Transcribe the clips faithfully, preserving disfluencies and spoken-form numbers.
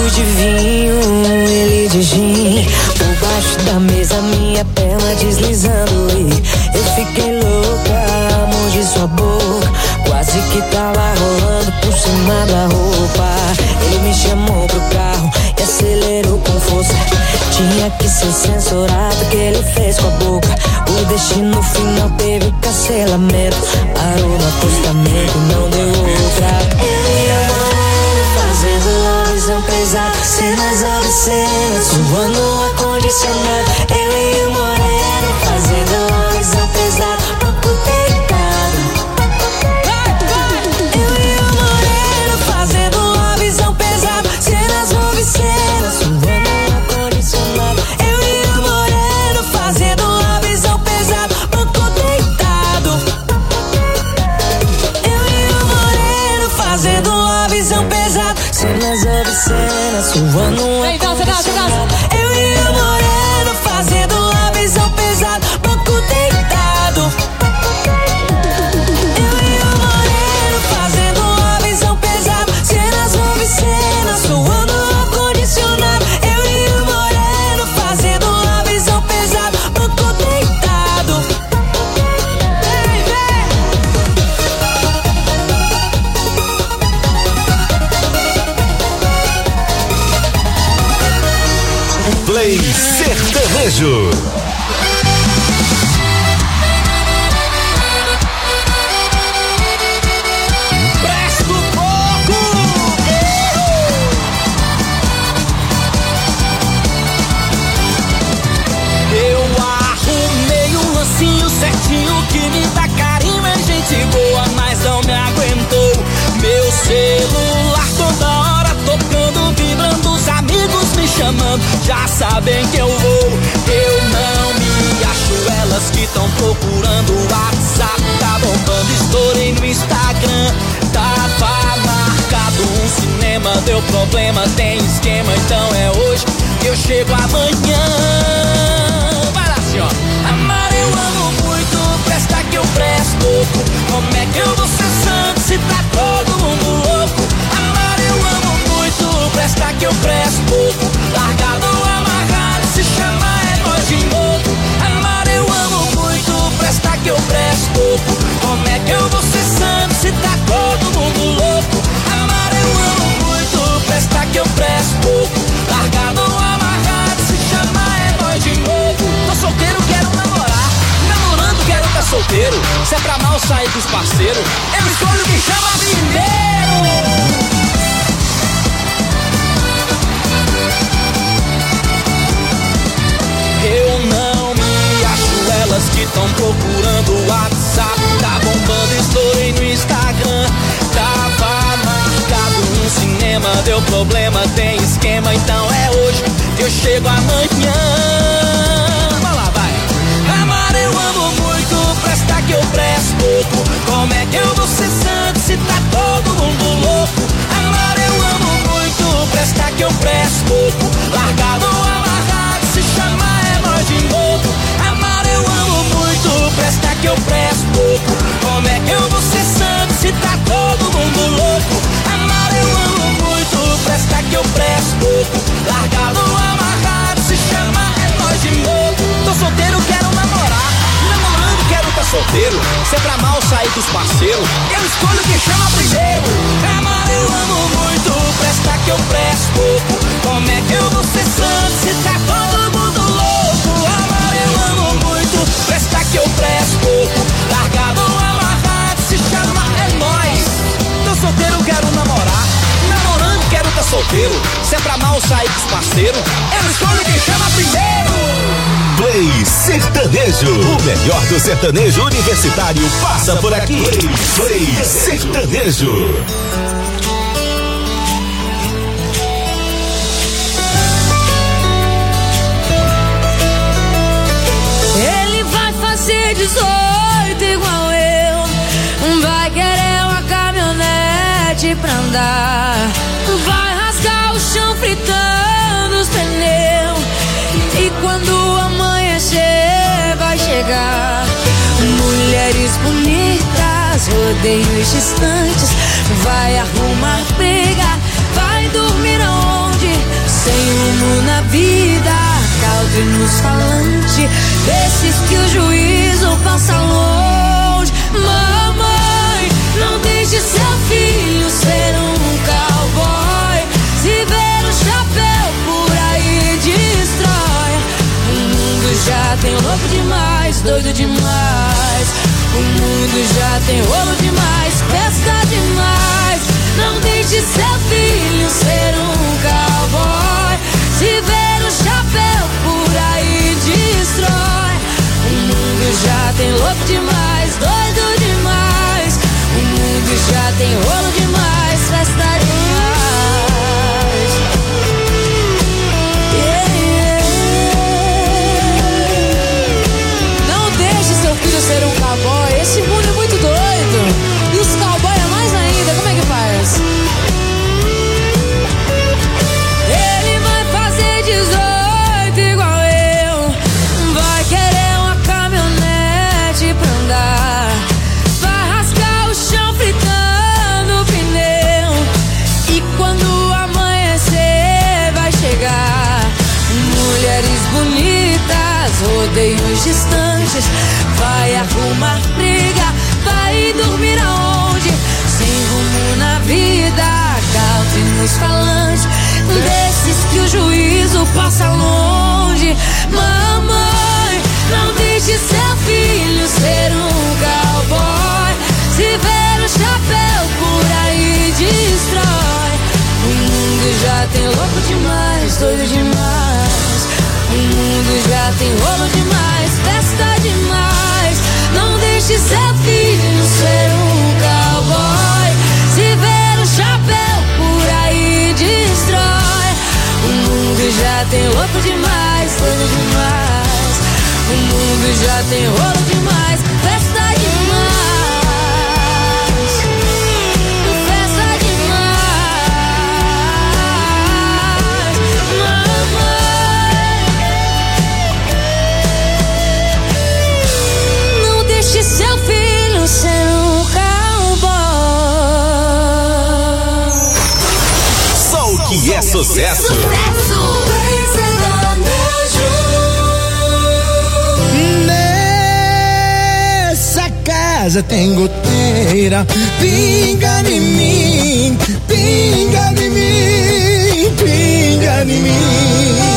eu de vinho, ele de gin. Por baixo da mesa minha perna deslizando e eu fiquei louca, amor de sua boca. Quase que tava rolando por cima da roupa. Ele me chamou pro carro e acelerou com força. Tinha que ser censurado o que ele fez com a boca. O destino no final teve cancelamento. Parou no acostamento e não deu outra. Eu e a morena fazendo visão pesada, cenas obscenas, suando o ar-condicionado. Eu e o moreno fazendo visão pesada, pouco deitado. Eu e o moreno fazendo uma visão pesada, cenas obscenas, suando o ar-condicionado. Eu e o moreno fazendo uma visão pesada, pouco deitado. Eu e o moreno fazendo uma visão pesada, cenas obscenas, suando um ar-condicionado. Eu e o moreno fazendo uma visão pesada, pouco deitado. Eu e o moreno fazendo uma visão pesada, cenas obscenas, suando um ar-condicionado. Eu e o moreno fazendo uma visão pesada, pouco deitado. Play Sertanejo. Presto pouco. Eu arrumei um lancinho certinho que me dá carinho, é gente boa, mas não me aguentou. Meu celular toda hora tocando, vibrando, os amigos me chamando, já sabem que eu vou. Eu não me acho, elas que tão procurando o WhatsApp tá bombando, estourei no Instagram, tava marcado um cinema, deu problema, tem esquema, então é hoje que eu chego amanhã. Vai lá, senhor. Amar eu amo muito, presta que eu presto pouco. Como é que eu vou ser santo se tá todo mundo louco? Amar eu amo muito, presta que eu presto pouco. Largado, amarrado, se chamar é nós de novo. Amar eu amo muito, presta que eu presto pouco. Como é que eu vou ser santo se tá todo mundo louco? Amar eu amo muito, presta que eu presto pouco. Largado, amarrado, se chamar é nós de novo. Tô solteiro, quero namorar. Namorando, quero tá solteiro. Se é pra mal sair dos parceiros, eu escolho quem chama primeiro. Eu não me acho, elas que tão procurando o WhatsApp tá bombando, estourei no Instagram, tava marcado um cinema, deu problema, tem esquema, então é hoje que eu chego amanhã. Vai lá, vai. Amar eu amo muito, presta que eu presto pouco. Como é que eu vou ser santo se tá todo mundo louco? Amar eu amo muito, presta que eu presto pouco. Largado, amarrado, se chamar é nós de novo. Amar eu amo muito, presta que eu presto pouco. Como é que eu vou ser santo se tá todo mundo louco? Amar eu amo muito, presta que eu presto pouco. Largado, amarrado, se chamar é nós de novo. Tô solteiro, quero namorar. Namorando, quero tá solteiro. Se é pra mal sair dos parceiros, eu escolho quem chama primeiro. Amar eu amo muito, presta que eu presto pouco. Como é que eu vou ser santo se tá todo mundo louco? Amar eu amo muito, presta que eu presto pouco. Largado, amarrado, se chama é nóis. Tô solteiro, quero namorar. Namorando, quero tá solteiro. Se é pra mal sair dos parceiros, eu escolho quem chama primeiro. Play Sertanejo. O melhor do sertanejo universitário passa por aqui. Play Sertanejo. Ele vai fazer dezoito igual eu, vai querer uma caminhonete pra andar, vai rasgar o chão fritando os pneus, e quando amanhecer vai chegar. Mulheres bonitas, rodeios distantes, vai arrumar briga, vai dormir aonde? rumo na vida, caldo nos falante, desses que o juízo passa longe. Mamãe, não deixe seu filho ser um cowboy. Se ver o chapéu por aí destrói. O mundo já tem louco demais, doido demais. O mundo já tem rolo demais, festa demais. Não deixe seu filho ser um cowboy. Se ver o chapéu por aí destrói. O mundo já tem louco demais, doido demais. O mundo já tem rolo demais, festa demais. Yeah, yeah. Não deixe seu filho ser um cowboy. Esse mundo é muito doido. E os cowboys é mais ainda. Como é que faz? Ele vai fazer dezoito igual eu. Vai querer uma caminhonete pra andar. Vai rasgar o chão fritando o pneu. E quando amanhecer vai chegar mulheres bonitas, rodeios distantes. Vai arrumar briga, vai dormir aonde? Sem rumo na vida, caldo nos falantes, desses que o juízo passa longe. Mamãe, não deixe seu filho ser um cowboy. Se ver o chapéu por aí destrói. O mundo já tem louco demais, doido demais. O mundo já tem rolo demais, festa demais. Não deixe seu filho ser um cowboy. Se ver o chapéu por aí destrói. O mundo já tem louco demais, doido demais. O mundo já tem rolo demais, festa demais. Festa demais. Mamãe, não deixe seu filho ser um cowboy. Só o que é sucesso. Sucesso. Nessa casa tem goteira, pinga em mim, pinga em mim, pinga em mim.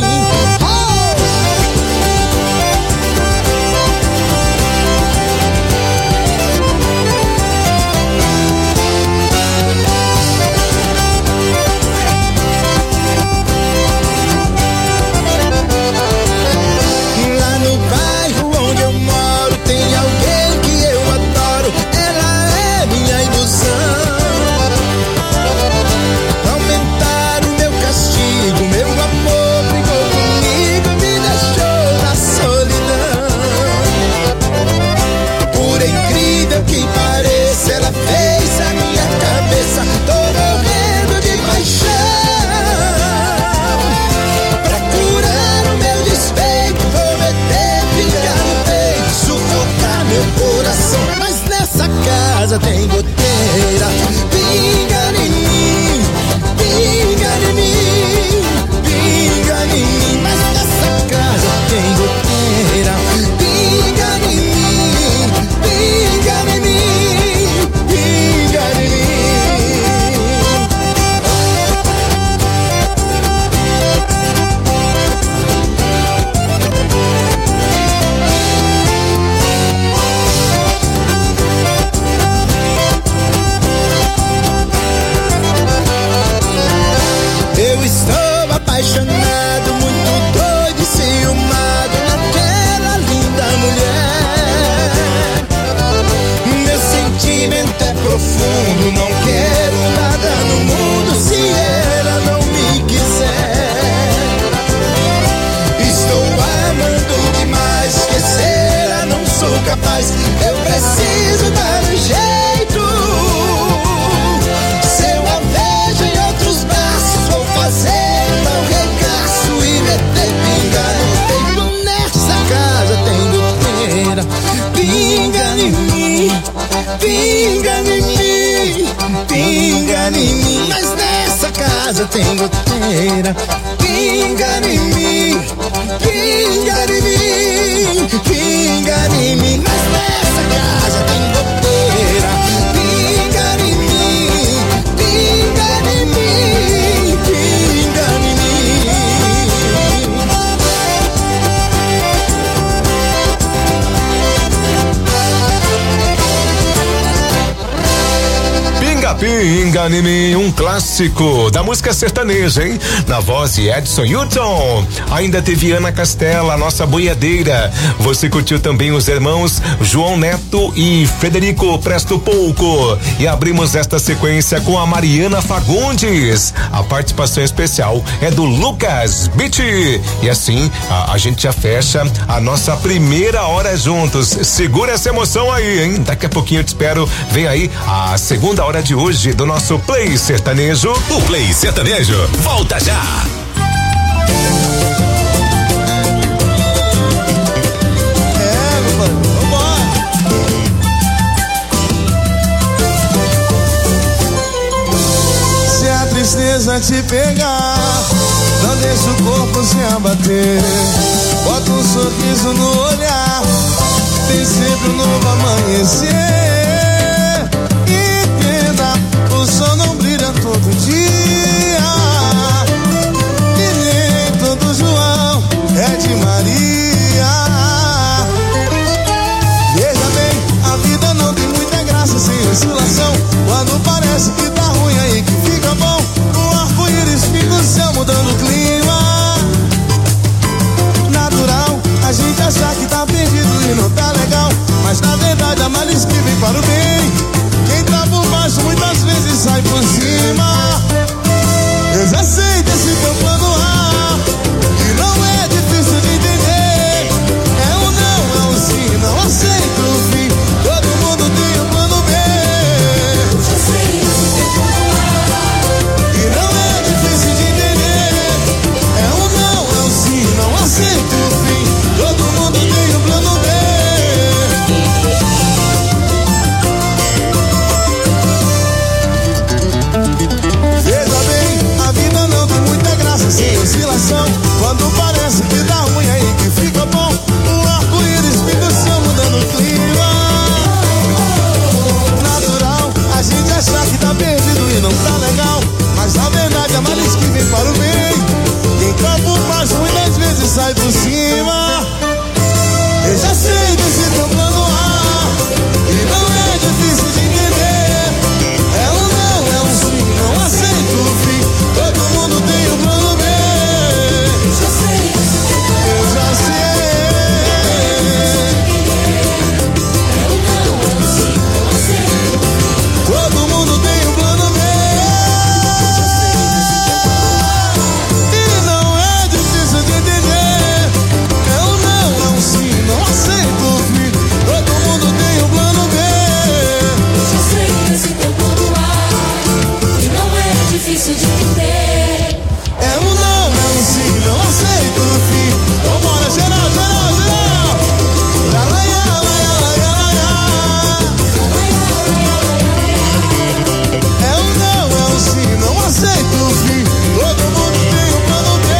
Tem goteira, pinga em mim, pinga em mim, pinga em mim. Mas nessa casa tem goteira, pinga em mim, pinga em mim, pinga em mim. Apaixonado, muito doido e ciumado naquela linda mulher. Meu sentimento é profundo, não quero nada no mundo se ela não me quiser. Estou amando demais, esquecê-la não sou capaz. Eu preciso dar um jeito. Se eu a vejo em outros braços, vou fazer pinga em mim, pinga em mim, pinga em mim. Mas nessa casa tem goteira, pinga pinga em mim, pinga em mim, pinga em mim. Mas nessa casa tem bobeira. Pinga em mim, pinga em mim, pinga em mim. Pinga em mim, um clássico da música sertaneja, hein? Na voz de Edson Hutton. Ainda teve Ana Castela, a nossa boiadeira. Você curtiu também os irmãos João Neto e Frederico Presto Pouco. E abrimos esta sequência com a Mariana Fagundes. A participação especial é do Lucas Beach. E assim, a, a gente já fecha a nossa primeira hora juntos. Segura essa emoção aí, hein? Daqui a pouquinho eu te espero. Vem aí a segunda hora de hoje do nosso Play Sertanejo. O Play Sertanejo volta já. É, meu pai, vambora. Se a tristeza te pegar, não deixa o corpo se abater. Bota um sorriso no olhar, tem sempre um novo amanhecer. O sol não brilha todo dia, e nem todo João é de Maria. Veja bem, a vida não tem muita graça sem oscilação. Quando parece que tá ruim, aí que fica bom. O arco-íris fica o céu mudando o clima. Natural a gente achar que tá perdido e não tá legal, mas na verdade a males que vem para o bem. Quem tá por baixo muitas vezes sai por cima. Eu já sei desse teu plano A, e não é difícil de entender. É um não, é um sim, não aceito o fim. Todo mundo tem um plano B. Eu já sei desse teu plano A, e não é difícil de entender. É um não, é um sim, não aceito o fim. Todo mundo tem um plano B. Sem oscilação, quando parece que dá ruim, aí que fica bom. O arco-íris fica o céu mudando o clima. Natural a gente achar que tá perdido e não tá legal, mas na verdade a males que vem para o bem. Quem tá por baixo muitas vezes sai por cima. Eu já sei desse teu plano A, e não é difícil de entender. É um não, é um sim, não aceito o fim. Todo mundo tem um plano B. Eu já sei, eu já sei. É um não, é um sim, não aceito. Todo mundo tem um plano B. E não é difícil de entender. É um não, é um sim, não aceito o fim. Todo mundo tem um plano B. Eu já sei esse teu plano A, e não é difícil de entender. É um não, é um sim, não aceito o fim. Vambora, geral, geral, geral. Lá, lá, lá, lá, lá, lá. É um não, é um sim, não aceito o fim. Todo mundo tem um plano B.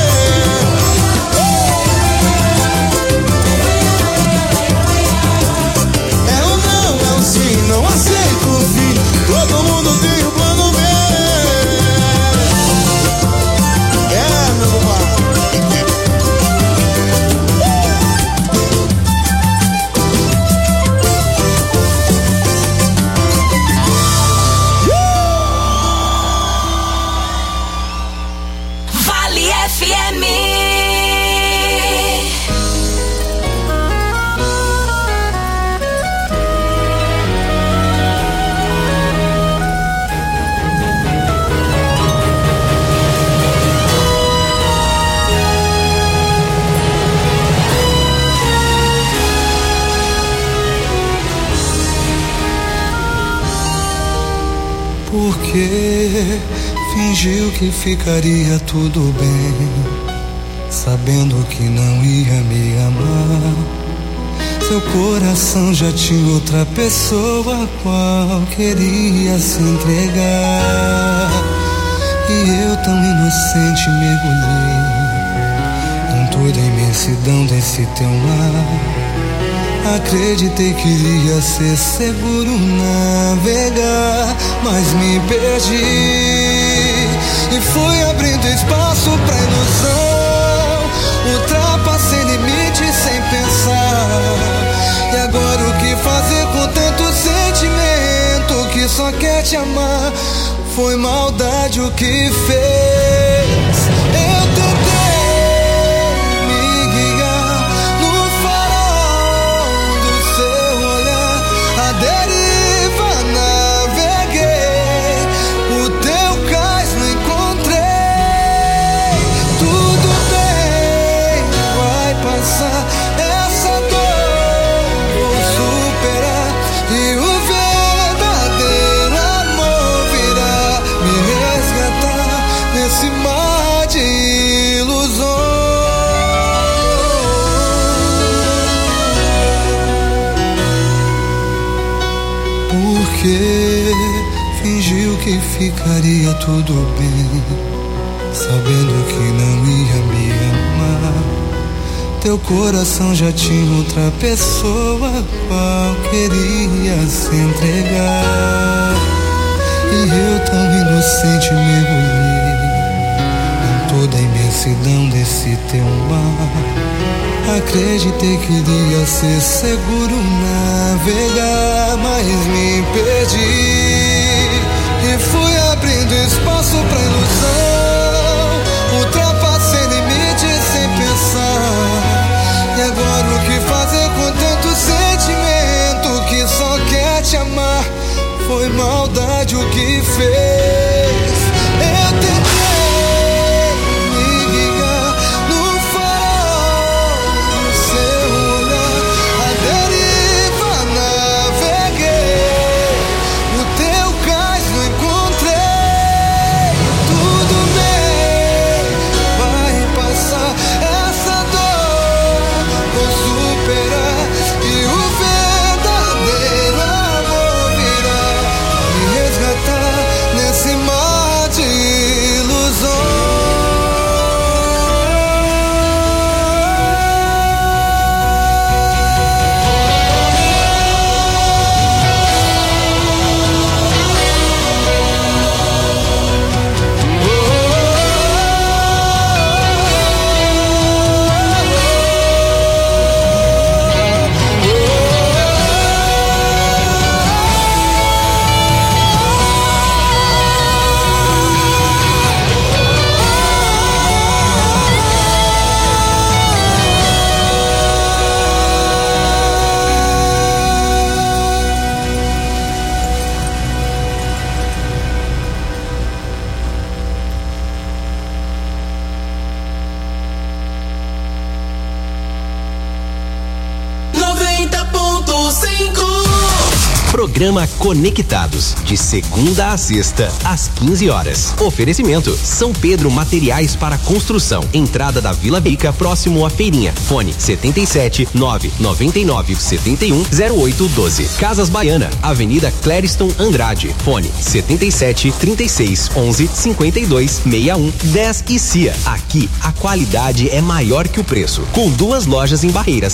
É um não, é um sim, não aceito o fim. Todo mundo tem um plano B. É, meu pai. Vale F M. Porque fingiu que ficaria tudo bem, sabendo que não ia me amar. Seu coração já tinha outra pessoa a qual queria se entregar. E eu tão inocente mergulhei em toda a imensidão desse teu mar. Acreditei que iria ser seguro navegar, mas me perdi e fui abrindo espaço pra ilusão. Ultrapassei limites sem pensar. E agora o que fazer com tanto sentimento que só quer te amar? Foi maldade o que fez. Eu tentei me guiar no farol do seu olhar. A deriva naveguei, o teu cais não encontrei. Tudo bem, vai passar essa dor, vou superar. E o verdadeiro amor virá me resgatar nesse mar de ilusões. Porque fingiu que ficaria tudo bem, sabendo que não ia me amar. Teu coração já tinha outra pessoa qual queria se entregar. E eu tão inocente mergulhei em toda a imensidão desse teu mar. Acreditei que iria ser seguro navegar, mas me perdi e fui abrindo espaço pra ilusão. Ultrapassei limites sem pensar. E agora o que fazer com tanto sentimento que só quer te amar? Foi maldade o que fez. Eu tentei me guiar no farol do seu olhar. A deriva naveguei, o teu cais não encontrei. Tudo bem, vai passar essa dor, vou superar. E o verdadeiro amor virá me resgatar nesse mar de ilusões. noventa ponto cinco. Programa Conectados, de segunda a sexta, às quinze horas. Oferecimento: São Pedro Materiais para Construção. Entrada da Vila Bica, próximo à Feirinha. Fone setenta e sete, nove noventa e nove, setenta e um, zero oito doze. Casas Baiana, Avenida Clériston Andrade. Fone setenta e sete, trinta e seis, onze, cinquenta e dois, sessenta e um, dez e C I A. Aqui, a qualidade é maior que o preço. Com duas lojas em Barreiras.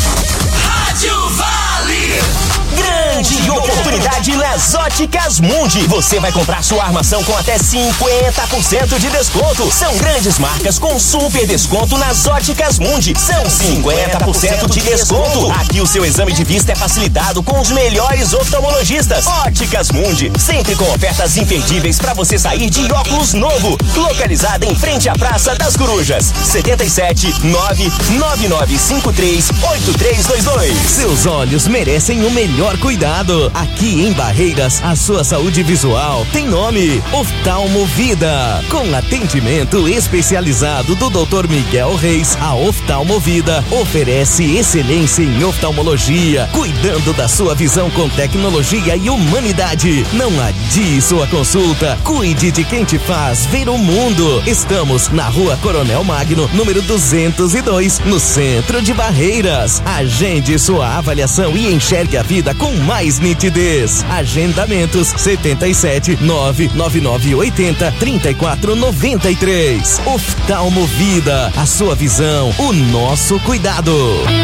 Rádio Vale. Grande oportunidade nas Óticas Mundi. Você vai comprar sua armação com até cinquenta por cento de desconto. São grandes marcas com super desconto nas Óticas Mundi. São cinquenta por cento de desconto. Aqui o seu exame de vista é facilitado com os melhores oftalmologistas. Óticas Mundi, sempre com ofertas imperdíveis para você sair de óculos novo. Localizada em frente à Praça das Corujas. setenta e sete, nove nove nove cinco três, oito três dois dois. Seus olhos merecem o melhor cuidado. Aqui em Barreiras, a sua saúde visual tem nome: Oftalmovida. Com atendimento especializado do doutor Miguel Reis, a Oftalmovida oferece excelência em oftalmologia, cuidando da sua visão com tecnologia e humanidade. Não adie sua consulta. Cuide de quem te faz ver o mundo. Estamos na Rua Coronel Magno, número duzentos e dois, no centro de Barreiras. Agende sua avaliação e enxergue a vida com mais mais nitidez. Agendamentos setenta e sete nove nove nove oitenta trinta e quatro noventa e três. Oftalmo Vida, a sua visão, o nosso cuidado.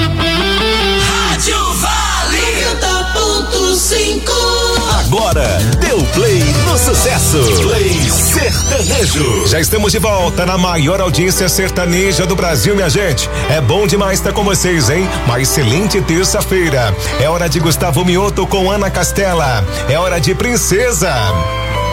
Rádio Vale noventa ponto cinco. Agora, deu play no sucesso. Play Sertanejo. Já estamos de volta na maior audiência sertaneja do Brasil, minha gente. É bom demais estar com vocês, hein? Uma excelente terça-feira. É hora de Gustavo Mioto com Ana Castela. É hora de Princesa.